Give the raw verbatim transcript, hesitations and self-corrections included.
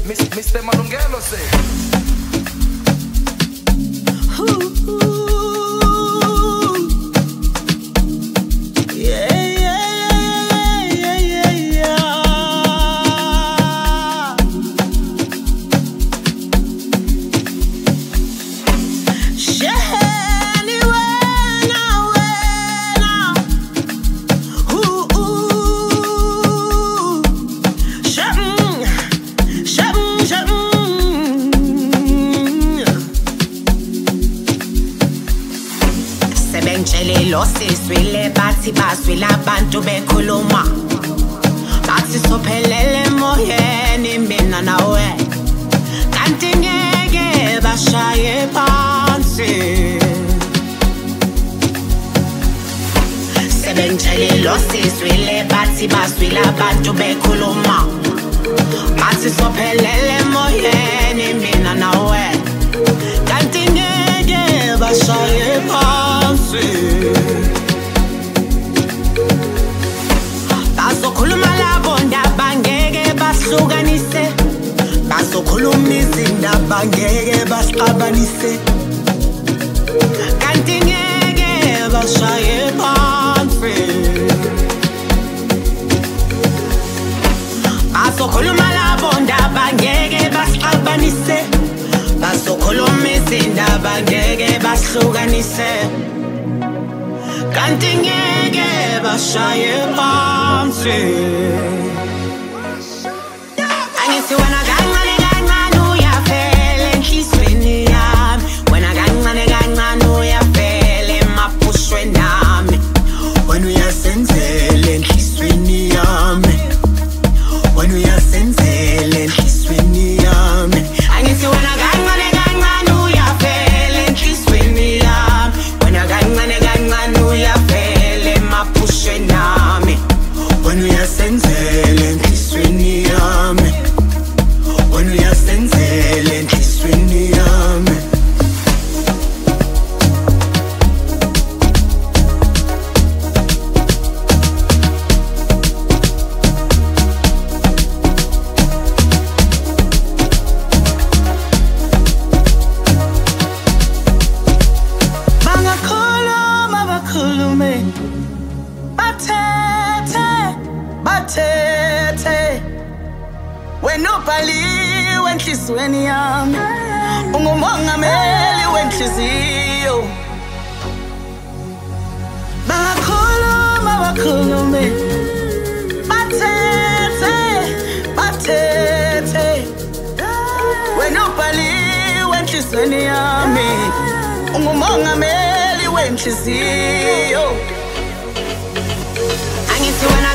mister Malungelo say. Siswile bathi baswile abantu bekhuluma bathi sophelele emoyeni mina nawe kanti ngeke bashaye phansi sebengitshele lo siswile bathi baswile abantu bekhuluma bathi sophelele emoyeni mina nawe kanti ngeke bashaye phansi bazokhuluma labo ndaba ngeke basihlukanise bazokhuluma izindaba ngeke basixabanise kanti ngeke bashaye phansi bazokhuluma labo ndaba ngeke basixabanise bazokhuluma izindaba ngeke basihlukanise kanti ngeke bashaye phansi angithi wena kancane kancane uyafela enhlizweni yami wena kancane kancane uyafela emaphushweni nami wena uyasenzela enhlizweni yami wena uyasenzela enhlizweni yami angithi wena kancane kancane uyafela enhlizweni yami wena kancane kancane uyafela emaphushweni nami wena uyasenzela enhlizweni yami wena uyasenzela enhlizweni yami bangakhuluma bakhulume bathethe bathethe wena ubhaliwe enhlizweni yami ungumongameli wenhliziyo bangakhuluma bakhulume bathethe bathethe wena ubhaliwe enhlizweni yami ungumongameli wenhliziyo angithi wena